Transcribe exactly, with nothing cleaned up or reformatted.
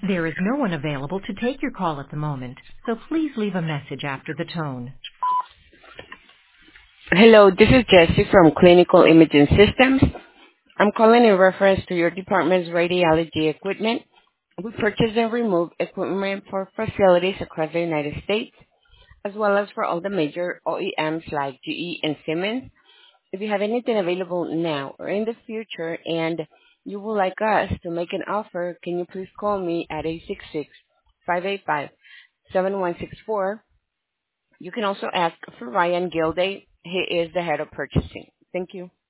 There is no one available to take your call at the moment, so please leave a message after the tone. Hello, this is Jessie from Clinical Imaging Systems. I'm calling in reference to your department's radiology equipment. We purchase and remove equipment for facilities across the United States, as well as for all the major O E Ms like G E and Siemens. If you have anything available now or in the future and you would like us to make an offer, can you please call me at eight six six, five eight five, seven one six four. You can also ask for Ryan Gilday. He is the head of purchasing. Thank you.